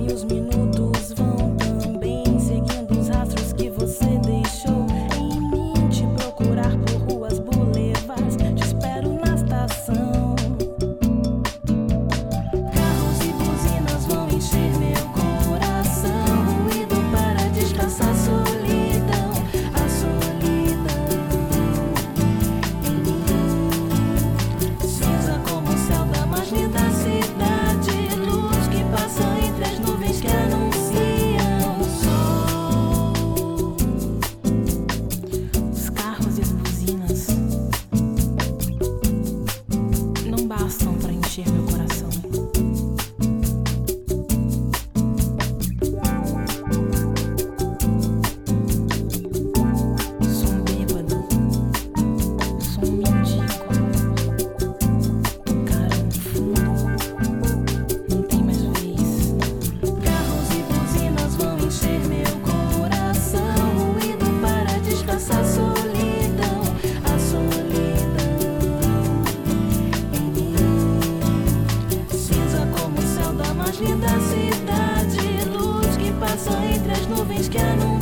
E os minutos vão também, seguindo os rastros que você deixou em mim. Te procurar por ruas, boulevards, te espero na estação. Carros e buzinas vão encher meu coração. Ruído para disfarçar a solidão, a solidão em mim. Cinza como o céu da mais linda cidade, luz que passa entre as nuvens que anunciam o sol. Os carros e as buzinas não bastam para encher meu coração. Sou um bêbado, sou um mendigo. Tocaram no fundo, não tem mais vez. Carros e buzinas vão encher meu coração. Ruído para disfarçar a solidão, a solidão em mim. Cinza como o céu da mais linda cidade, luz que passa entre as nuvens que anunciam